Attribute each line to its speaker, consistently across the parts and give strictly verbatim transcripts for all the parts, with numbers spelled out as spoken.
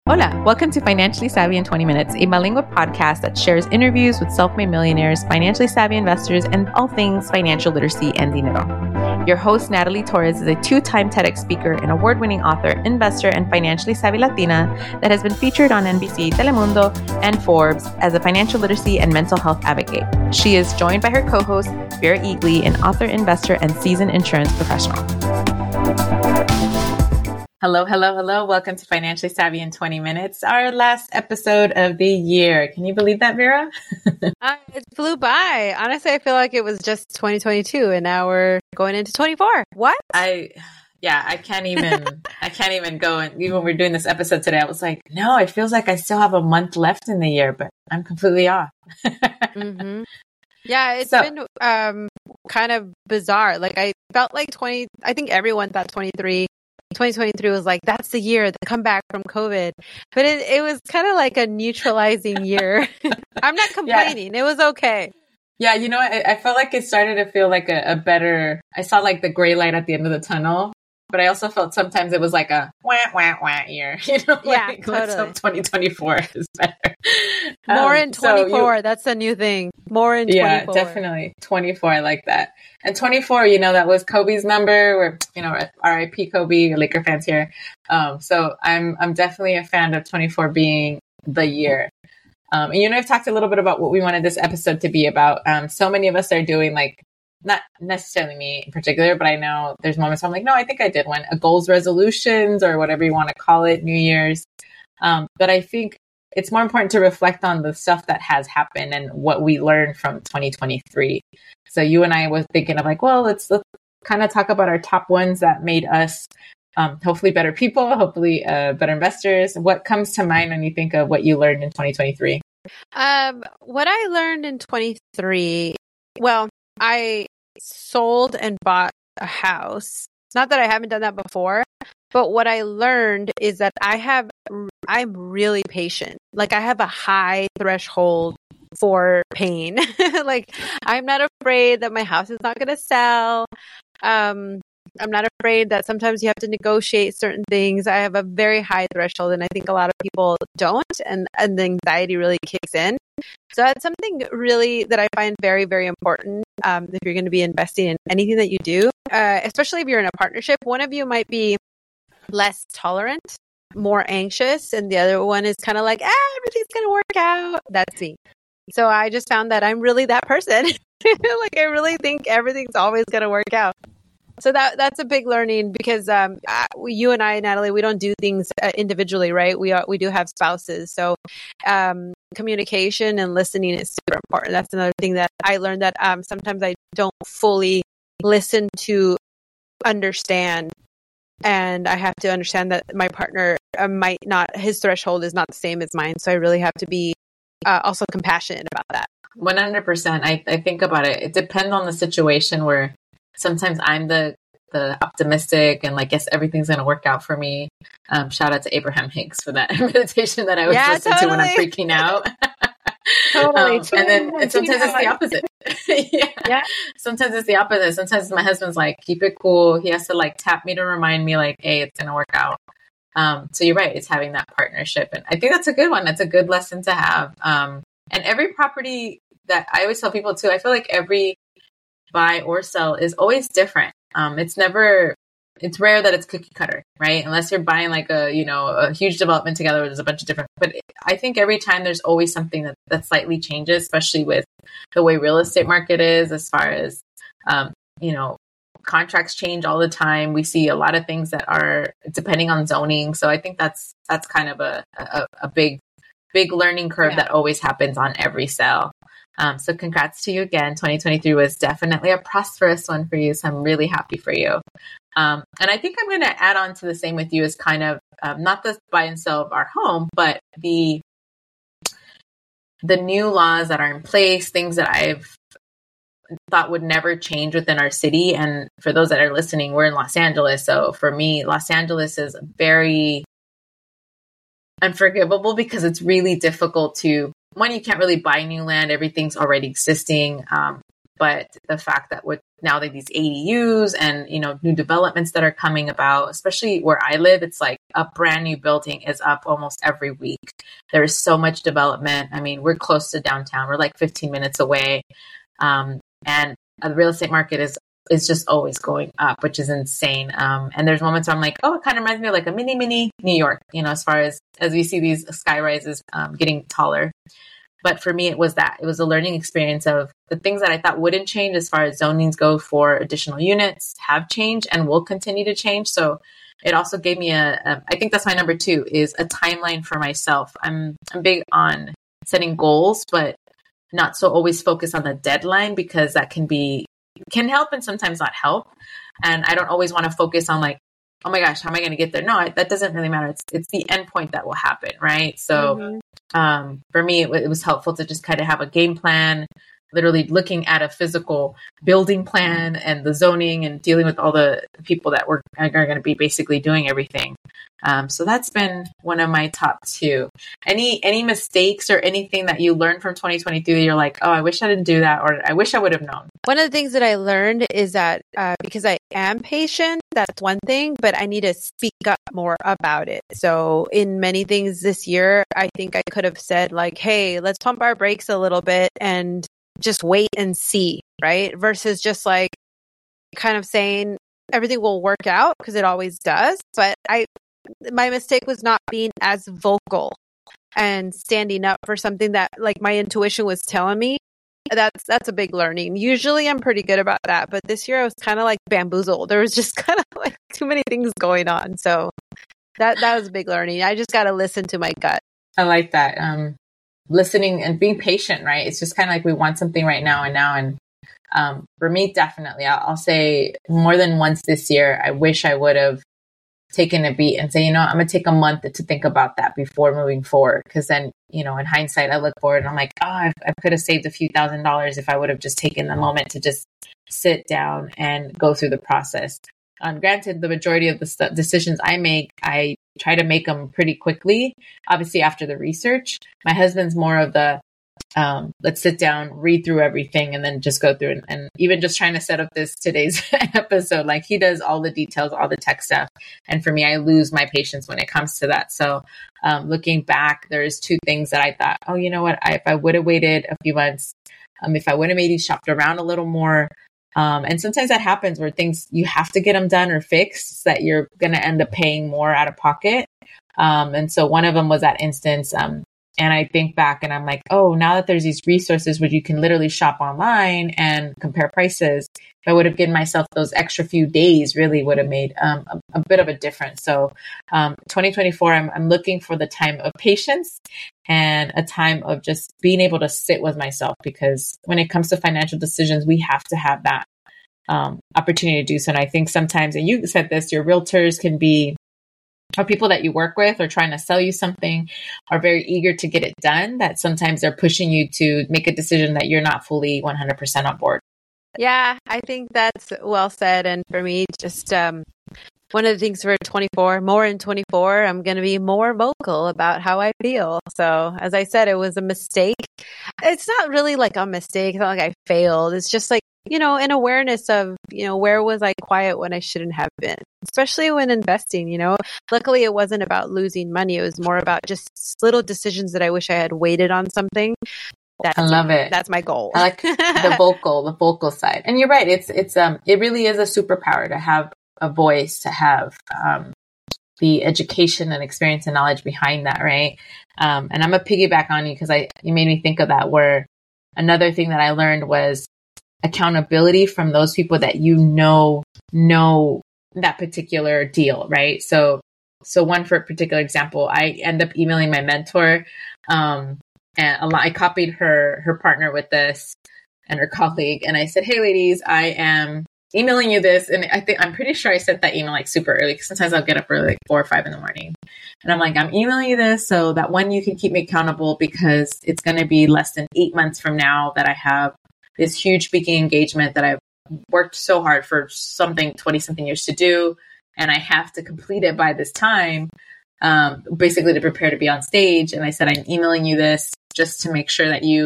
Speaker 1: Hola, welcome to Financially Savvy in twenty minutes, a bilingual podcast that shares interviews with self-made millionaires, financially savvy investors, and all things financial literacy and dinero. Your host, Natalie Torres, is a two-time TEDx speaker and award-winning author, investor, and financially savvy Latina that has been featured on N B C, Telemundo, and Forbes as a financial literacy and mental health advocate. She is joined by her co-host, Vera Eatley, an author, investor, and seasoned insurance professional. Hello, hello, hello. Welcome to Financially Savvy in twenty minutes, our last episode of the year. Can you believe that, Vera?
Speaker 2: uh, it flew by. Honestly, I feel like it was just twenty twenty-two and now we're going into twenty-four. What?
Speaker 1: I, yeah, I can't even, I can't even go. And even when we're doing this episode today, I was like, no, it feels like I still have a month left in the year, but I'm completely off.
Speaker 2: mm-hmm. Yeah, it's
Speaker 1: so,
Speaker 2: been um, kind of bizarre. Like I felt like twenty, I think everyone thought twenty-three twenty twenty-three was like, that's the year, the comeback from COVID. But it, it was kind of like a neutralizing year. I'm not complaining. Yeah. It was okay.
Speaker 1: Yeah, you know, I, I felt like it started to feel like a, a better, I saw like the gray light at the end of the tunnel. But I also felt sometimes it was like a wah, wah, wah year. You know,
Speaker 2: yeah,
Speaker 1: like,
Speaker 2: totally.
Speaker 1: Let's hope twenty twenty-four is better.
Speaker 2: More
Speaker 1: um,
Speaker 2: in twenty-four.
Speaker 1: So you,
Speaker 2: that's a new thing. More in twenty-four.
Speaker 1: Yeah, definitely. twenty-four. I like that. And twenty-four, you know, that was Kobe's number. Where, you know, R I P Kobe, Laker fans here. Um, so I'm I'm definitely a fan of twenty-four being the year. Um, and you know, I've talked a little bit about what we wanted this episode to be about. Um, so many of us are doing like, not necessarily me in particular, but I know there's moments where I'm like, no, I think I did one, a goals resolutions or whatever you want to call it, New Year's. Um, but I think it's more important to reflect on the stuff that has happened and what we learned from twenty twenty-three. So you and I was thinking of like, well, let's, let's kind of talk about our top ones that made us um, hopefully better people, hopefully uh, better investors. What comes to mind when you think of what you learned in twenty twenty-three?
Speaker 2: Um, what I learned in twenty-three, well, I sold and bought a house. It's not that I haven't done that before, but what I learned is that I have, I'm really patient. Like I have a high threshold for pain. Like I'm not afraid that my house is not going to sell. Um, I'm not afraid that sometimes you have to negotiate certain things. I have a very high threshold, and I think a lot of people don't, and, and the anxiety really kicks in. So that's something really that I find very, very important um, if you're going to be investing in anything that you do, uh, especially if you're in a partnership. One of you might be less tolerant, more anxious, and the other one is kind of like, ah, everything's going to work out. That's me. So I just found that I'm really that person. Like I really think everything's always going to work out. So that that's a big learning because um, you and I, Natalie, we don't do things individually, right? We are, we do have spouses. So um, communication and listening is super important. That's another thing that I learned that um, sometimes I don't fully listen to understand. And I have to understand that my partner uh, might not, his threshold is not the same as mine. So I really have to be uh, also compassionate about that.
Speaker 1: one hundred percent. I, I think about it. It depends on the situation where sometimes I'm the the optimistic and like, yes, everything's going to work out for me. Um, shout out to Abraham Hicks for that meditation that I was
Speaker 2: yeah,
Speaker 1: listening
Speaker 2: totally.
Speaker 1: to when I'm freaking out.
Speaker 2: Totally.
Speaker 1: um, and then and sometimes it's the opposite. yeah.
Speaker 2: yeah.
Speaker 1: Sometimes it's the opposite. Sometimes my husband's like, keep it cool. He has to like tap me to remind me like, hey, it's going to work out. Um, so you're right. It's having that partnership. And I think that's a good one. That's a good lesson to have. Um, and every property that I always tell people too, I feel like every buy or sell is always different. Um, it's never, it's rare that it's cookie cutter, right? Unless you're buying like a, you know, a huge development together where there's a bunch of different, but I think every time there's always something that, that slightly changes, especially with the way real estate market is as far as, um, you know, contracts change all the time. We see a lot of things that are depending on zoning. So I think that's, that's kind of a, a, a big, big learning curve yeah. that always happens on every sale. Um, so congrats to you again. twenty twenty-three was definitely a prosperous one for you. So I'm really happy for you. Um, and I think I'm going to add on to the same with you as kind of um, not the buy and sell of our home, but the the new laws that are in place, things that I've thought would never change within our city. And for those that are listening, we're in Los Angeles. So for me, Los Angeles is very unforgivable because it's really difficult to, one, you can't really buy new land. Everything's already existing. Um, But the fact that with now that these A D Us and, you know, new developments that are coming about, especially where I live, it's like a brand new building is up almost every week. There is so much development. I mean, we're close to downtown. We're like fifteen minutes away. Um, and the real estate market is is just always going up, which is insane. Um, and there's moments where I'm like, oh, it kind of reminds me of like a mini, mini New York, you know, as far as, as we see these sky rises um, getting taller. But for me, it was that. It was a learning experience of the things that I thought wouldn't change as far as zonings go for additional units have changed and will continue to change. So it also gave me a, a I think that's my number two, is a timeline for myself. I'm I'm big on setting goals, but not so always focus on the deadline, because that can be can help and sometimes not help. And I don't always want to focus on like, oh my gosh, how am I going to get there? No, I, that doesn't really matter. It's it's the end point that will happen, right? So mm-hmm. um, for me, it, it was helpful to just kind of have a game plan, literally looking at a physical building plan and the zoning and dealing with all the people that were are going to be basically doing everything. Um, so that's been one of my top two. Any any mistakes or anything that you learned from twenty twenty-three that you're like, oh, I wish I didn't do that, or I wish I would have known?
Speaker 2: One of the things that I learned is that uh, because I am patient, that's one thing, but I need to speak up more about it. So in many things this year, I think I could have said like, hey, let's pump our brakes a little bit and just wait and see, right? Versus just like kind of saying everything will work out, because it always does. But I, my mistake was not being as vocal and standing up for something that like my intuition was telling me. That's that's a big learning. Usually I'm pretty good about that, but this year I was kind of like bamboozled. There was just kind of like too many things going on. So that that was a big learning. I just got to listen to my gut.
Speaker 1: I like that. Um, listening and being patient, right? It's just kind of like we want something right now and now. And um, for me, definitely, I'll, I'll say more than once this year, I wish I would have taken a beat and say, you know, I'm going to take a month to think about that before moving forward. Because then, you know, in hindsight, I look forward and I'm like, oh, I, I could have saved a few thousand dollars if I would have just taken the moment to just sit down and go through the process. Um, granted, the majority of the st- decisions I make, I try to make them pretty quickly, obviously after the research. My husband's more of the, um, let's sit down, read through everything, and then just go through it. And even just trying to set up this today's episode, like he does all the details, all the tech stuff. And for me, I lose my patience when it comes to that. So um, looking back, there's two things that I thought, oh, you know what, I, if I would have waited a few months, um, if I would have maybe shopped around a little more. Um, and sometimes that happens where things, you have to get them done or fixed, so that you're going to end up paying more out of pocket. Um, and so one of them was that instance. Um, and I think back and I'm like, oh, now that there's these resources where you can literally shop online and compare prices, if I would have given myself those extra few days, really would have made um, a, a bit of a difference. So um, twenty twenty-four, I'm, I'm looking for the time of patience and a time of just being able to sit with myself, because when it comes to financial decisions, we have to have that um, opportunity to do so. And I think sometimes, and you said this, your realtors can be, or people that you work with or trying to sell you something, are very eager to get it done, that sometimes they're pushing you to make a decision that you're not fully one hundred percent on board.
Speaker 2: Yeah, I think that's well said. And for me, just um, one of the things for twenty-four, more in twenty-four, I'm going to be more vocal about how I feel. So as I said, it was a mistake. It's not really like a mistake. It's not like I failed. It's just like, you know, an awareness of, you know, where was I quiet when I shouldn't have been, especially when investing, you know. Luckily, it wasn't about losing money. It was more about just little decisions that I wish I had waited on something. That's,
Speaker 1: I love it.
Speaker 2: That's my goal.
Speaker 1: I like the vocal, the vocal side. And you're right. It's, it's, um, it really is a superpower to have a voice, to have, um, the education and experience and knowledge behind that. Right. Um, and I'm gonna piggyback on you, because I, you made me think of that, where another thing that I learned was accountability from those people that, you know, know that particular deal. Right. So, so one for a particular example, I end up emailing my mentor, um, and a lot, I copied her, her partner with this and her colleague. And I said, hey ladies, I am emailing you this. And I think, I'm pretty sure I sent that email like super early, because sometimes I'll get up early, like four or five in the morning. And I'm like, I'm emailing you this so that one, you can keep me accountable, because it's going to be less than eight months from now that I have this huge speaking engagement that I've worked so hard for something twenty something years to do. And I have to complete it by this time, um, basically to prepare to be on stage. And I said, I'm emailing you this just to make sure that you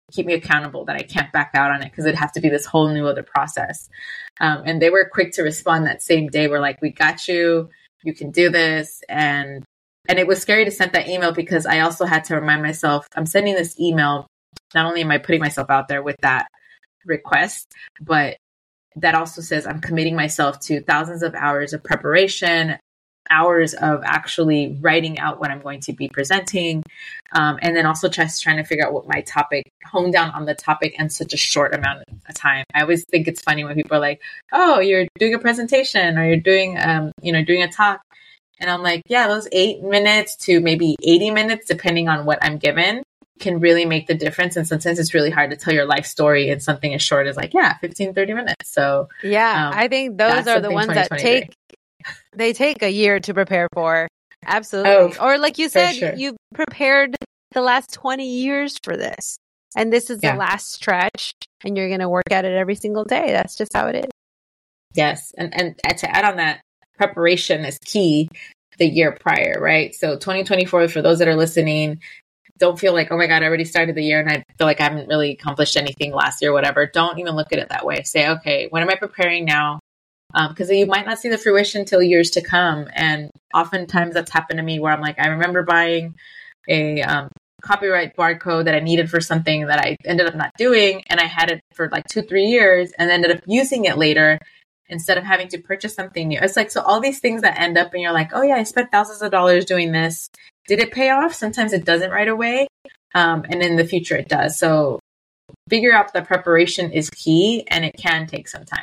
Speaker 1: keep me accountable, that I can't back out on it because it'd have to be this whole new other process. Um, and they were quick to respond that same day. We're like, we got you, you can do this. And, and it was scary to send that email because I also had to remind myself, I'm sending this email. Not only am I putting myself out there with that request, but that also says I'm committing myself to thousands of hours of preparation, hours of actually writing out what I'm going to be presenting. Um, and then also just trying to figure out what my topic, hone down on the topic in such a short amount of time. I always think it's funny when people are like, oh, you're doing a presentation or you're doing, um, you know, doing a talk. And I'm like, yeah, those eight minutes to maybe eighty minutes, depending on what I'm given, can really make the difference. And sometimes it's really hard to tell your life story in something as short as like, yeah, fifteen, thirty minutes. So
Speaker 2: yeah, um, I think those are the ones that take, they take a year to prepare for. Absolutely. Oh, or like you said, sure. you prepared the last twenty years for this. And this is yeah. the last stretch and you're going to work at it every single day. That's just how it is.
Speaker 1: Yes. And, and to add on that, preparation is key the year prior, right? So twenty twenty-four, for those that are listening, don't feel like, oh my God, I already started the year and I feel like I haven't really accomplished anything last year, whatever. Don't even look at it that way. Say, okay, what am I preparing now? Because um, you might not see the fruition till years to come. And oftentimes that's happened to me where I'm like, I remember buying a um, copyright barcode that I needed for something that I ended up not doing. And I had it for like two, three years and ended up using it later instead of having to purchase something new. It's like, so all these things that end up and you're like, oh yeah, I spent thousands of dollars doing this. Did it pay off? Sometimes it doesn't right away. Um, and in the future it does. So figure out that preparation is key and it can take some time.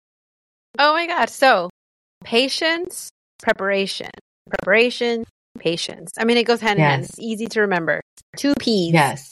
Speaker 2: Oh my God. So patience, preparation, preparation, patience. I mean, it goes hand in hand. It's easy to remember. Two P's.
Speaker 1: Yes.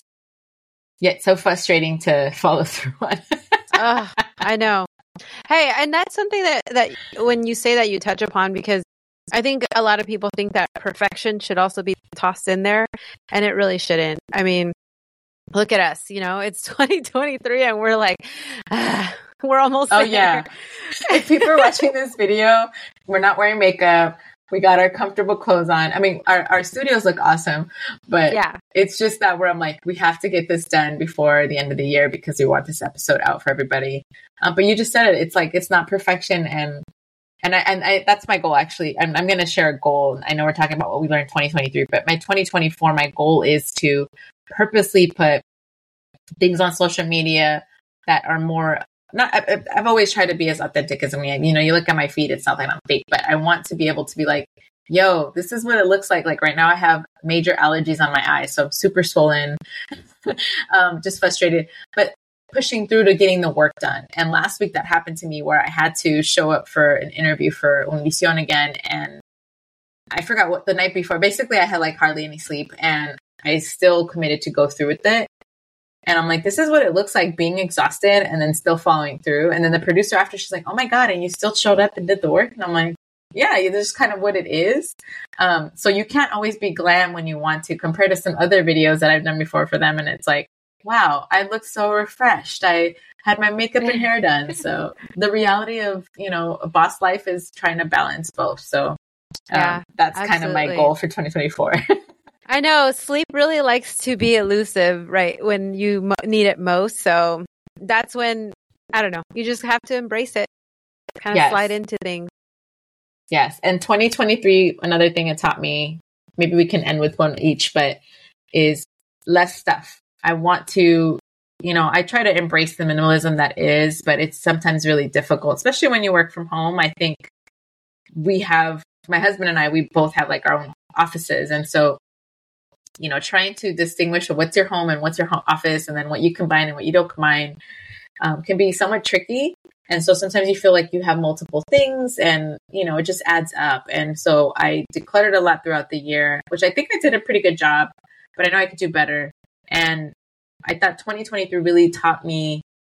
Speaker 1: Yet so frustrating to follow through on.
Speaker 2: Oh, I know. Hey, and that's something that, that when you say that you touch upon, because I think a lot of people think that perfection should also be tossed in there, and it really shouldn't. I mean, look at us, you know, it's twenty twenty-three and we're like, ah, we're almost
Speaker 1: oh,
Speaker 2: there.
Speaker 1: Yeah. If people are watching this video, we're not wearing makeup. We got our comfortable clothes on. I mean, our, our studios look awesome, but yeah. It's just that where I'm like, we have to get this done before the end of the year because we want this episode out for everybody. Um, but you just said it. It's like, it's not perfection. And and I, and I, that's my goal, actually. I'm, I'm going to share a goal. I know we're talking about what we learned in twenty twenty-three, but my twenty twenty-four, my goal is to purposely put things on social media that are more, not, I, I've always tried to be as authentic as I mean. You know, you look at my feed, it's not like I'm fake, but I want to be able to be like, yo, this is what it looks like. Like right now I have major allergies on my eyes. So I'm super swollen, um, just frustrated, but pushing through to getting the work done. And last week that happened to me where I had to show up for an interview for Univision again. And I forgot what the night before, basically I had like hardly any sleep and I still committed to go through with it. And I'm like, this is what it looks like being exhausted and then still following through. And then the producer after, she's like, oh my God, and you still showed up and did the work. And I'm like, yeah, this is kind of what it is. Um, so you can't always be glam when you want to, compared to some other videos that I've done before for them. And it's like, wow, I look so refreshed. I had my makeup and hair done. So the reality of, you know, a boss life is trying to balance both. So um, yeah, that's absolutely. Kind of my goal for twenty twenty-four.
Speaker 2: I know sleep really likes to be elusive, right? When you mo- need it most. So that's when, I don't know, you just have to embrace it, kind of yes. slide into things.
Speaker 1: Yes. And twenty twenty-three, another thing it taught me, maybe we can end with one each, but is less stuff. I want to, you know, I try to embrace the minimalism that is, but it's sometimes really difficult, especially when you work from home. I think we have, my husband and I, we both have like our own offices. And so, you know, trying to distinguish what's your home and what's your home office and then what you combine and what you don't combine um, can be somewhat tricky. And so sometimes you feel like you have multiple things and, you know, it just adds up. And so I decluttered a lot throughout the year, which I think I did a pretty good job, but I know I could do better. And I thought twenty twenty-three really taught me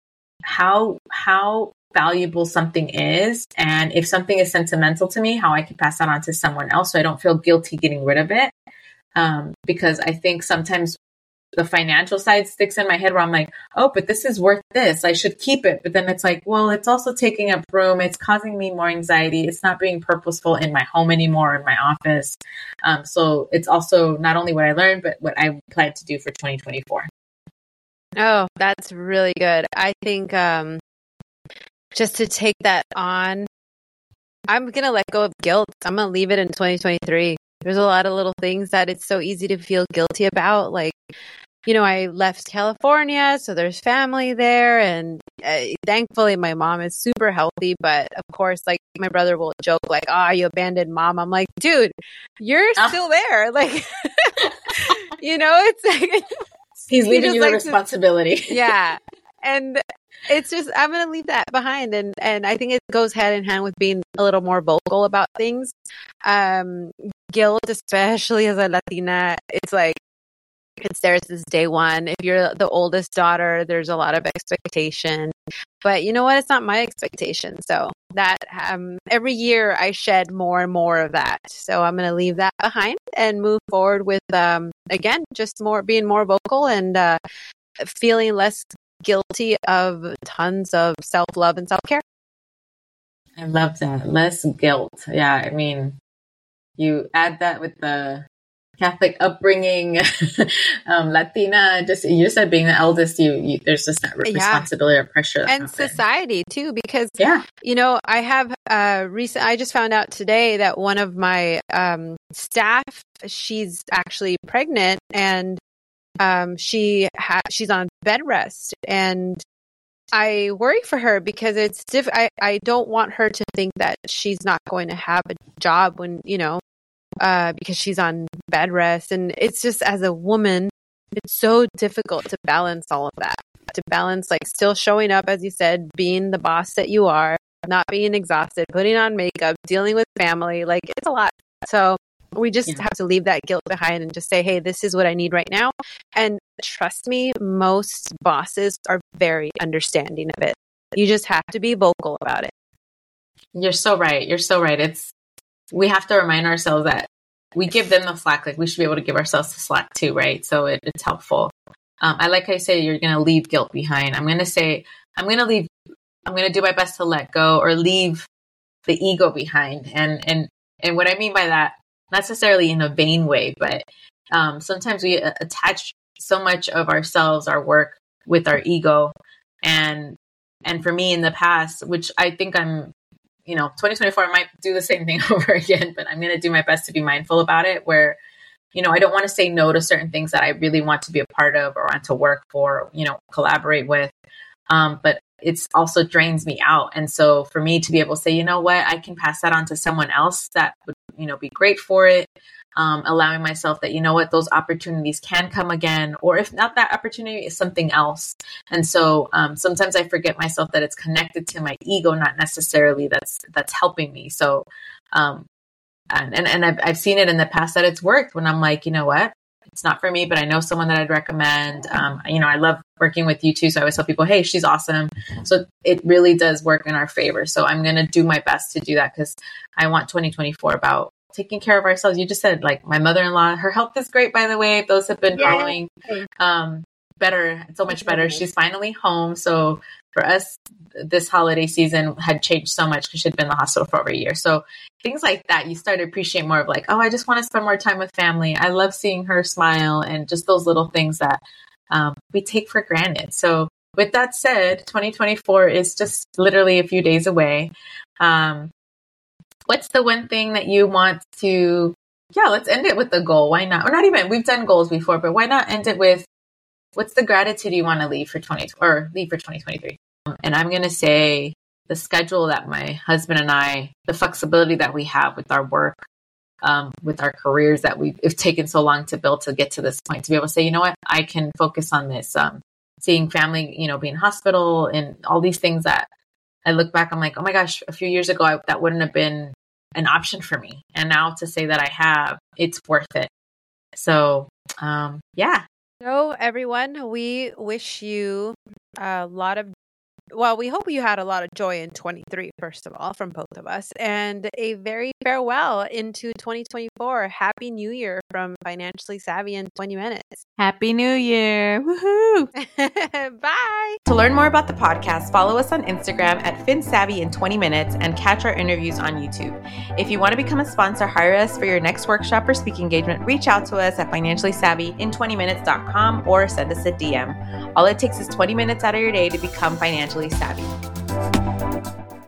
Speaker 1: how, how valuable something is. And if something is sentimental to me, how I can pass that on to someone else. So I don't feel guilty getting rid of it. Um, because I think sometimes the financial side sticks in my head where I'm like, oh, but this is worth this. I should keep it. But then it's like, well, it's also taking up room. It's causing me more anxiety. It's not being purposeful in my home anymore, or in my office. Um, so it's also not only what I learned, but what I plan to do for twenty twenty-four.
Speaker 2: Oh, that's really good. I think um, just to take that on, I'm going to let go of guilt. I'm going to leave it in twenty twenty-three. There's a lot of little things that it's so easy to feel guilty about. Like, you know, I left California, so there's family there. And uh, thankfully, my mom is super healthy. But of course, like my brother will joke like, ah, oh, you abandoned mom. I'm like, dude, you're
Speaker 1: Oh.
Speaker 2: still there. Like, you know, it's like.
Speaker 1: He's leaving
Speaker 2: he
Speaker 1: you the
Speaker 2: like
Speaker 1: responsibility.
Speaker 2: To, yeah. And it's just, I'm going to leave that behind. And, and I think it goes hand in hand with being a little more vocal about things. Um, guilt, especially as a Latina, it's like, it's there since day one. If you're the oldest daughter, there's a lot of expectation. But you know what? It's not my expectation. So that um, every year I shed more and more of that. So I'm going to leave that behind and move forward with, um, again, just more being more vocal and uh, feeling less guilty of tons of self-love and self-care.
Speaker 1: I love that. Less guilt. Yeah. I mean, you add that with the Catholic upbringing, um, Latina, just, you said being the eldest, you, you there's just that responsibility yeah. or pressure.
Speaker 2: And happens. Society too, because,
Speaker 1: yeah.
Speaker 2: you know, I have uh recent, I just found out today that one of my um, staff, she's actually pregnant and um, she ha- she's on bed rest, and I worry for her because it's diff- I, I don't want her to think that she's not going to have a job when, you know, uh, because she's on bed rest. And it's just, as a woman, it's so difficult to balance all of that, to balance like still showing up, as you said, being the boss that you are, not being exhausted, putting on makeup, dealing with family. Like, it's a lot. So we just yeah. have to leave that guilt behind and just say, hey, this is what I need right now. And trust me, most bosses are very understanding of it. You just have to be vocal about it.
Speaker 1: You're so right. You're so right. It's, we have to remind ourselves that we give them the slack. Like, we should be able to give ourselves the slack too, right? So it, it's helpful. Um, I like how you say you're going to leave guilt behind. I'm going to say, I'm going to leave, I'm going to do my best to let go or leave the ego behind. And, and, and what I mean by that, not necessarily in a vain way, but um, sometimes we attach so much of ourselves, our work, with our ego. And, and for me in the past, which I think I'm, you know, twenty twenty-four, I might do the same thing over again, but I'm going to do my best to be mindful about it, where, you know, I don't want to say no to certain things that I really want to be a part of or want to work for, you know, collaborate with. Um, but it's also drains me out. And so for me to be able to say, you know what, I can pass that on to someone else that would, you know, be great for it. Um, allowing myself that, you know what, those opportunities can come again, or if not that opportunity, is something else. And so um, sometimes I forget myself that it's connected to my ego, not necessarily that's that's helping me. So um, and and, and I've, I've seen it in the past that it's worked when I'm like, you know what, it's not for me, but I know someone that I'd recommend. Um, you know, I love working with you too. So I always tell people, hey, she's awesome. So it really does work in our favor. So I'm going to do my best to do that, because I want twenty twenty-four about taking care of ourselves. You just said, like, my mother-in-law, her health is great, by the way. If those have been yeah. following, um, better, so much better. She's finally home. So for us, this holiday season had changed so much because she'd been in the hospital for over a year. So things like that, you start to appreciate more of, like, oh, I just want to spend more time with family. I love seeing her smile, and just those little things that um, we take for granted. So with that said, twenty twenty-four is just literally a few days away. Um, What's the one thing that you want to, yeah, let's end it with the goal. Why not? Or not even, we've done goals before, but why not end it with, what's the gratitude you want to leave for twenty or leave for twenty twenty-three? And I'm going to say the schedule that my husband and I, the flexibility that we have with our work, um, with our careers that we've taken so long to build to get to this point, to be able to say, you know what, I can focus on this, um, seeing family, you know, being in hospital and all these things that I look back, I'm like, oh my gosh, a few years ago, I, that wouldn't have been an option for me. And now to say that I have, it's worth it. So, um, yeah.
Speaker 2: So everyone, we wish you a lot of well, we hope you had a lot of joy in twenty-three, first of all, from both of us, and a very farewell into twenty twenty-four. Happy New Year from Financially Savvy in twenty minutes.
Speaker 1: Happy New Year. Woohoo.
Speaker 2: Bye.
Speaker 1: To learn more about the podcast, follow us on Instagram at FinSavvy in twenty minutes and catch our interviews on YouTube. If you want to become a sponsor, hire us for your next workshop or speaking engagement, reach out to us at financially savvy in twenty minutes dot com or send us a D M. All it takes is twenty minutes out of your day to become financially savvy.